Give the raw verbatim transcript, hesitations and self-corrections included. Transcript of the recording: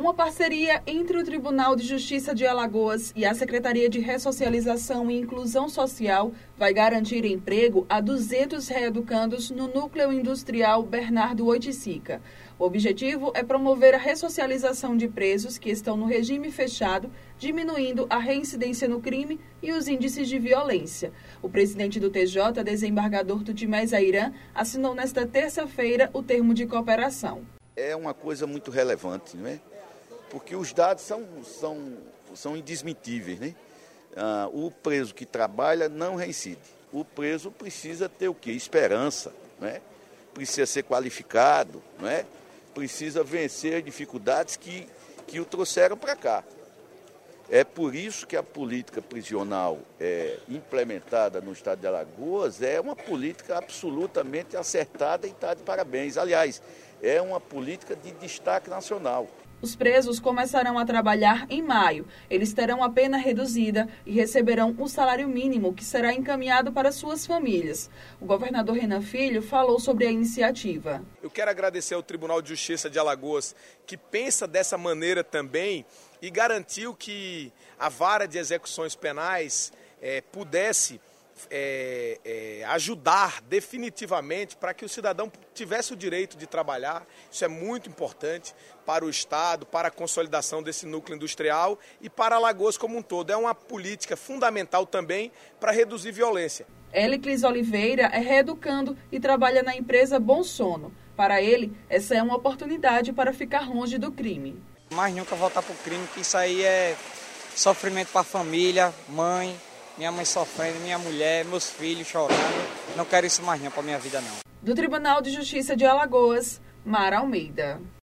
Uma parceria entre o Tribunal de Justiça de Alagoas e a Secretaria de Ressocialização e Inclusão Social vai garantir emprego a duzentos reeducandos no Núcleo Industrial Bernardo Oiticica. O objetivo é promover a ressocialização de presos que estão no regime fechado, diminuindo a reincidência no crime e os índices de violência. O presidente do T J, desembargador Tutimés Airã, assinou nesta terça-feira o termo de cooperação. É uma coisa muito relevante, não é? Porque os dados são, são, são indesmentíveis, né? Ah, o preso que trabalha não reincide. O preso precisa ter o quê? Esperança, não é? Precisa ser qualificado, não é? Precisa vencer as dificuldades que, que o trouxeram para cá. É por isso que a política prisional é, implementada no estado de Alagoas é uma política absolutamente acertada e está de parabéns. Aliás, é uma política de destaque nacional. Os presos começarão a trabalhar em maio. Eles terão a pena reduzida e receberão o salário mínimo, que será encaminhado para suas famílias. O governador Renan Filho falou sobre a iniciativa. Eu quero agradecer ao Tribunal de Justiça de Alagoas, que pensa dessa maneira também e garantiu que a vara de execuções penais é, pudesse É, é, ajudar definitivamente para que o cidadão tivesse o direito de trabalhar. Isso é muito importante para o Estado, para a consolidação desse núcleo industrial e para Alagoas como um todo. É uma política fundamental também para reduzir violência. Eliclis Oliveira é reeducando e trabalha na empresa Bom Sono. Para ele, essa é uma oportunidade para ficar longe do crime. Mas nunca voltar para o crime, que isso aí é sofrimento para a família, mãe, minha mãe sofrendo, minha mulher, meus filhos chorando. Não quero isso mais não para minha vida não. Do Tribunal de Justiça de Alagoas, Mara Almeida.